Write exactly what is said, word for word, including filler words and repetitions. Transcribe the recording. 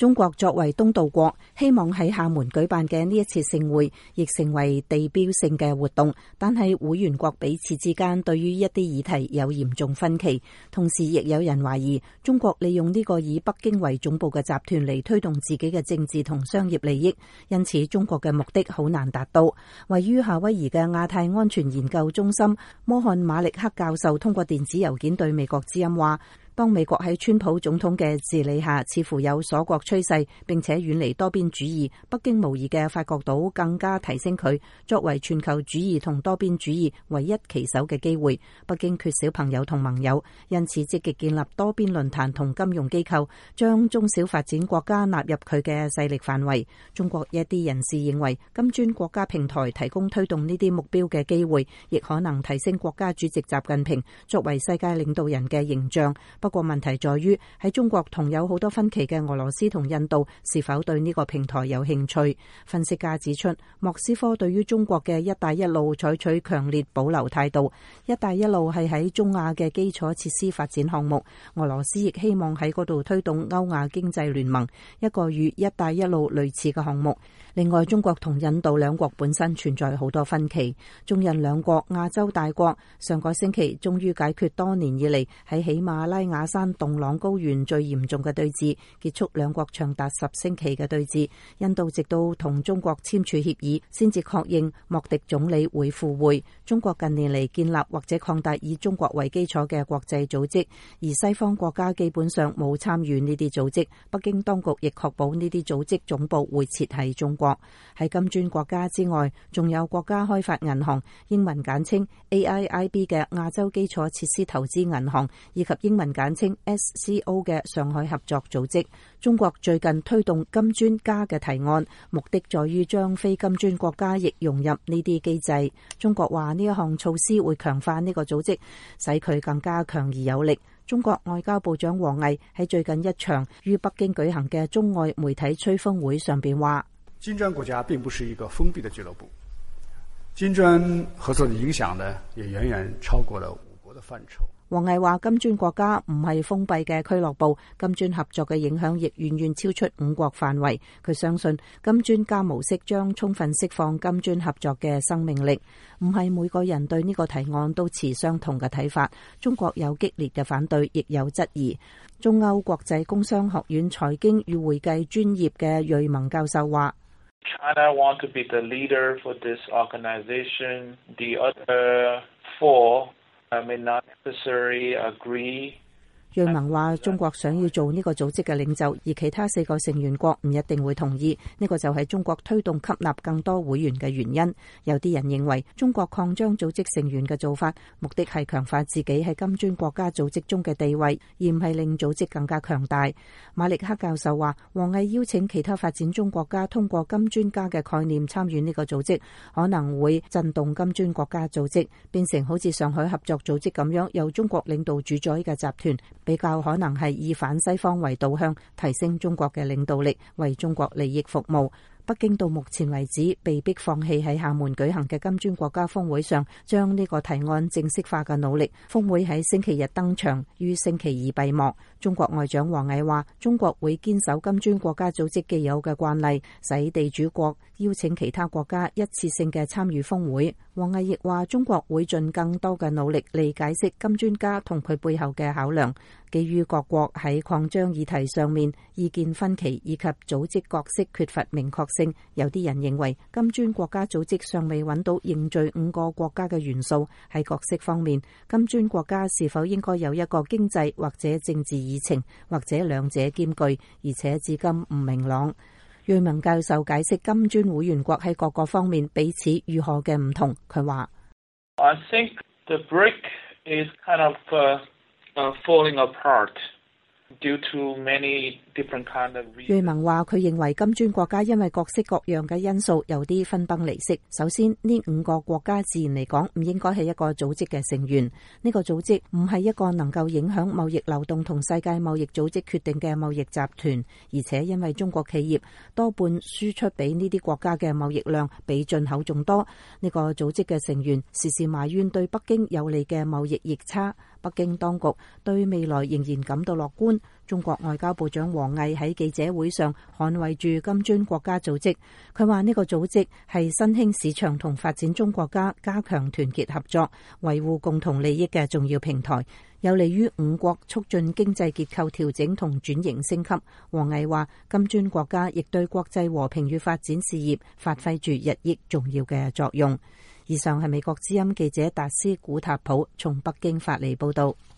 中國作為東道國，希望喺廈門舉辦嘅呢一次盛會亦成為地標性嘅活動，但係會員國彼此之間對於一啲議題有嚴重分歧，同時亦有人懷疑中國利用呢個以北京為總部嘅集團嚟推動自己嘅政治同商業利益，因此中國嘅目的好難達到。位於夏威夷嘅亞太安全研究中心摩漢馬力克教授通過電子郵件對美國之音話，當美國喺川普總統嘅治理下似乎有鎖國趨勢，並且遠離多邊主義，北京無疑嘅發覺到更加提升佢作為全球主義同多邊主義唯一旗手嘅機會。北京缺少朋友同盟友，因此積極建立多邊論壇同金融機構，將中小發展國家納入佢嘅勢力範圍。中國一啲人士認為，金磚國家平台提供推動呢啲目標嘅機會，亦可能提升國家主席習近平作為世界領導人嘅形象。不過問題在於喺中國同有好多分歧嘅俄羅斯同印度是否對呢個平台有興趣？分析家指出，莫斯科對於中國嘅一帶一路採取強烈保留態度。一帶一路係喺中亞嘅基礎設施發展項目，俄羅斯亦希望喺嗰度推動歐亞經濟聯盟，一個與一帶一路類似嘅項目。另外，中國同印度兩國本身存在好多分歧。中印兩國亞洲大國上個星期終於解決多年以嚟喺喜馬拉雅山洞朗高原最嚴重嘅對峙，結束兩國長達十星期嘅對峙。印度直到同中國簽署協議先至確認莫迪總理會赴會。中國近年嚟建立或者擴大以中國為基礎嘅國際組織，而西方國家基本上冇參與呢啲組織。北京當局亦確保呢啲組織總部會設喺中國。喺金磚國家之外，仲有國家開發銀行（英文簡稱 A I I B） 嘅亞洲基礎設施投資銀行，以及英文簡稱 S C O 嘅上海合作組織。中國最近推動金磚加嘅提案，目的在於將非金磚國家亦融入呢啲機制。中國話呢一項措施會強化呢個組織，使佢更加強而有力。中國外交部長王毅喺最近一場於北京舉行嘅中外媒體吹風會上邊話， 金磚國家並不是一個封閉的俱樂部，金磚合作的影響呢，也遠遠超過了五國的範疇。 王毅話，金磚國家唔係封閉嘅俱樂部，金磚合作嘅影響亦遠遠超出五國範圍。佢相信金磚加模式將充分釋放金磚合作嘅生命力。唔係每個人對呢個提案都持相同嘅睇法，中國有激烈嘅反對，亦有質疑。中歐國際工商學院財經與會計專業嘅瑞蒙教授話 ，China want to be the leader for this organization. The other four may not necessarily agree. 瑞文話，中國想要做呢個組織嘅領袖，而其他四個成員國唔一定會同意。呢個就係中國推動吸納更多會員嘅原因。有啲人認為，中國擴張組織成員嘅做法，目的係強化自己喺金磚國家組織中嘅地位，而唔係令組織更加強大。馬力克教授話，王毅邀請其他發展中國家通過金磚加嘅概念參與呢個組織，可能會震動金磚國家組織，變成好似上海合作組織咁樣由中國領導主宰嘅集團。比較可能係以反西方為導向，提升中國嘅領導力，為中國利益服務。北京到目前為止被迫放棄喺廈門舉行嘅金磚國家峰會上將呢個提案正式化嘅努力。峰會喺星期日登場，於星期二閉幕。中國外長王毅話，中國會堅守金磚國家組織既有嘅慣例，使地主國邀請其他國家一次性嘅參與峰會。王毅亦話，中國會盡更多嘅努力嚟解釋金磚家同佢背後嘅考量。基於各國喺擴張議題上面意見分歧，以及組織角色缺乏明確性，有啲人認為金磚國家組織尚未揾到凝聚五個國家嘅元素。喺角色方面，金磚國家是否應該有一個經濟或者政治議程，或者兩者兼具，而且至今唔明朗。瑞文教授解釋金磚會員國喺各個方面彼此如何嘅唔同。佢話 I think the brick is kind of uh... Uh, falling apart due to many different kind of reasons. 瑞文話，佢認為金磚國家因為各式各樣嘅因素有啲分崩離析。首先，呢五個國家自然嚟講唔應該係一個組織嘅成員。呢個組織唔係一個能夠影響貿易流動同世界貿易組織決定嘅貿易集團，而且因為中國企業多半輸出俾呢啲國家嘅貿易量比進口仲多，呢個組織嘅成員時時埋怨對北京有利嘅貿易逆差。北京當局對未來仍然感到樂觀。 中國外交部長王毅喺記者會上捍衛住金磚國家組織，佢話呢個組織係新興市場同發展中國家加強團結合作、維護共同利益嘅重要平台，有利於五國促進經濟結構調整同轉型升級。王毅話，金磚國家亦對國際和平與發展事業發揮住日益重要嘅作用。以上係美國之音記者達斯古塔普從北京發嚟報道。